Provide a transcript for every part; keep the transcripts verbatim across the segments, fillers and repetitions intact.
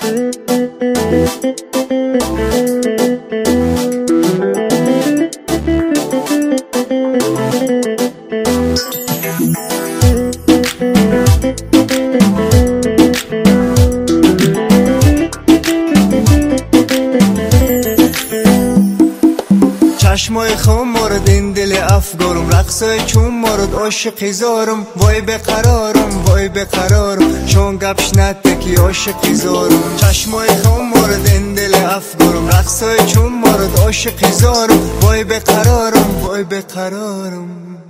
چشمای خم مورد این دل افگارم، رقصای چون مورد عاشقی زارم. وای به قرارم وای به قرارم، شون گپش نتکی عاشقی زارم. چشمای خم مورد این دل افگارم، رقصای چون مورد عاشقی زارم. وای به قرارم وای به قرارم.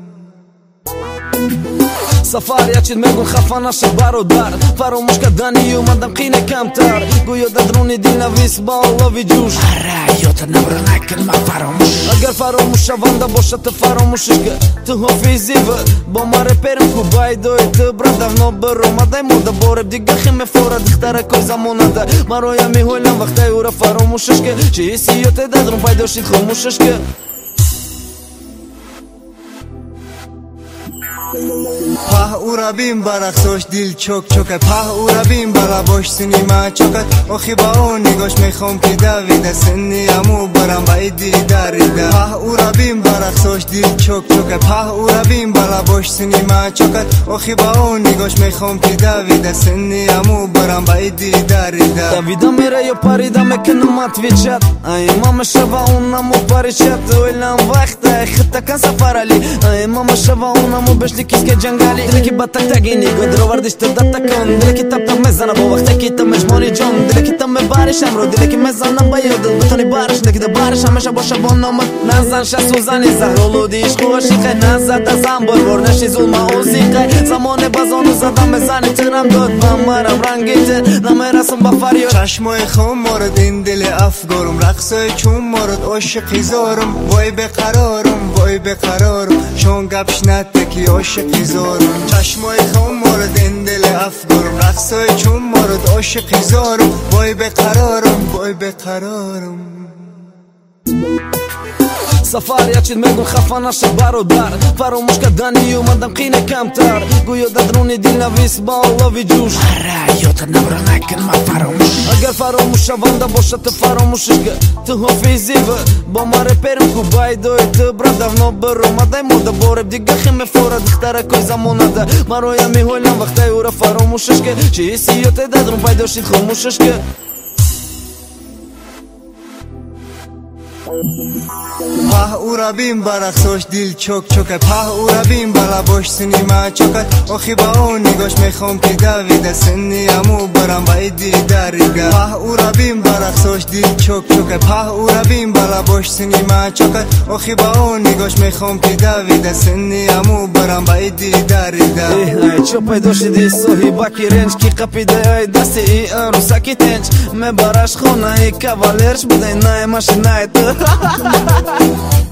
سفر یه چیز میگون خفه نشه برادر، فراموش کردنی اومدم قینه کمتر. گویا درونی دل نویس با آلاوی جوش، آره یادت نبره نکن ما فراموش. اگر فراموش شونده باشه تو فراموشش که تو حافظی و با ما رپرم کو بایدوی تو بردم نبر اومده موده بارب دیگه خیمه فورد دختره کوی زمانه ده مرایا میهولم وقتی او را فراموشش که چه حسیات دادرم پیدا شید خاموشش که په او را بیم برقصاش دل چوک چوکه، په او را بیم بلا باش سینما چوکت. آخی با اون نگاش میخوام که دویده سنی امو برم بایدی دریده. په او را بیم برقصاش دل چوک چوکه، په او را بیم بلا باش سینما چوکت. آخی با اون نگاش میخوام که دویده سنی امو برم بایدی دریده. دویده میره یا پریده میکنم اتویچت ای ماما شبه اونمو پریچت ویلم وقت خطه کن سفر علی ای ماما شبه اونمو بشلی کس که جنگلی دلی که بطک تگینی گود رو وردش تو دتا کن دلی که تب تب مزنه با وقتی که تو مجمانی جان دلی که تم بارشم رو دلی که مزنه با یادل بتونی بارش دلی که بارش همیشه باشه با نامت نزن شست و زنی زهرولو دیش خوشیقه نزد ازم برور نشی ظلم اوزیقه زمان بازانو زدم بزنی ترم داد بمرم رنگیته نمیرسم با فریاد. چشمای خم مورد این دل افگارم، رقصای چون مورد عاشقی زارم. وای به قرارم وای به قرارم، شون گپش نتکی عاشقی زارم. چشمای خم مورد این دل افگارم، رقصای چون مورد عاشقی زارم. وای به قرارم وای به قرارم. سفر یه چیز میگون خفه نشه برادر، فراموش کردنی اومدم قینه کمتر. گویا درونی دل نویس با آلاوی جوش، آره یادت نبره نکن ما فراموش. اگر فراموش شونده باشه تو فراموشش که تو حافظی و با ما رپرم کو بایدوی تو بردم نبر اومده موده بارب دیگه خیمه فورد دختره کوی زمانه ده مرایا میهولم وقتی او را فراموشش که چه حسیات دادرم پیدا شید خاموشش که په او را بیم برقصاش دل چوک چوکه، په او را بیم بلا باش سینما چوکت. آخی با اون نگاش میخوام که دویده سنی امو برم بایدی دریده. په او را بیم برقصاش دل چوک چوکه، په او را بیم بلا باش سینما چوکت. آخی با اون نگاش میخوام که دویده سنی امو برم بایدی دریده. ای چو پیدا شدی صاحبه کی رنج کی قپیده ای دستی ای عروسکی تنج مبارش خونه ای کاوالرش بوده نه ماشینای تو